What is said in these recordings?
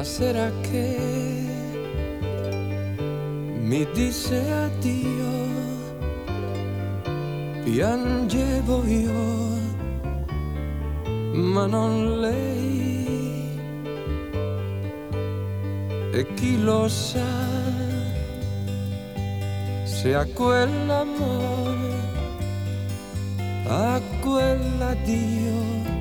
la sera che mi disse addio, piangevo io, ma non lei. E chi lo sa se a quell'amore, a quell'addio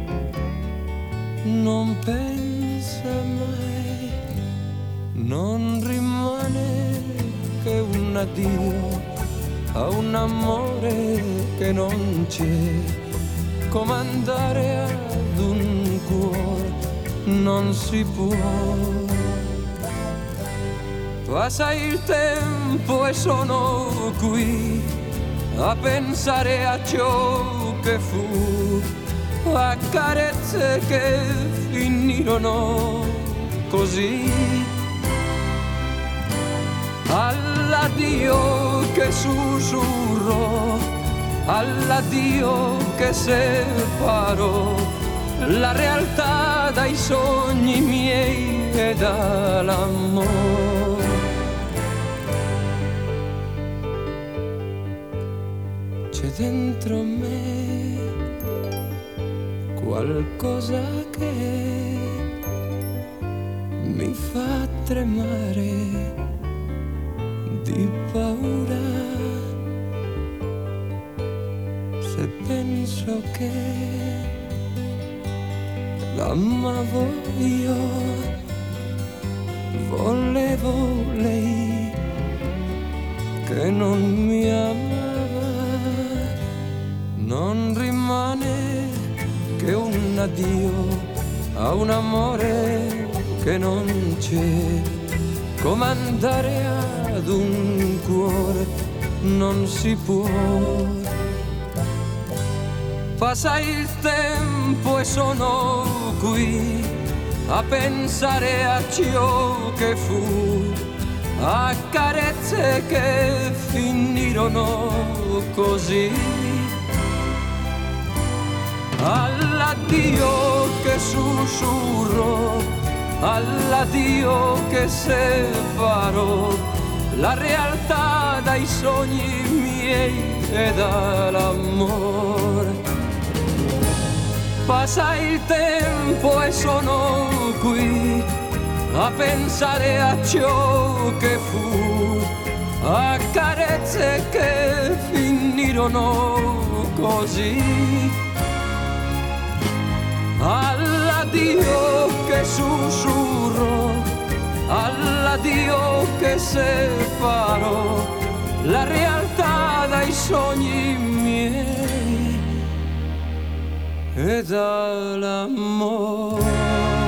non pensa mai, non rimane che un addio a un amore che non c'è, come andare ad un cuore non si può. Passa il tempo e sono qui a pensare a ciò che fu, a carezze che finirono così, all'addio che sussurrò, all'addio che separò la realtà dai sogni miei e dall'amore. C'è dentro me qualcosa che mi fa tremare di paura, se penso che l'amavo io, volevo lei che non mi amava. Non rimane che un addio a un amore che non c'è, come andare ad un cuore non si può. Passa il tempo e sono qui a pensare a ciò che fu, a carezze che finirono così, all'addio che sussurrò, all'addio che separò la realtà dai sogni miei e dall'amore. Passa il tempo e sono qui a pensare a ciò che fu, a carezze che finirono così, all'addio che sussurrò, all'addio che separò la realtà dai sogni miei e dall'amore.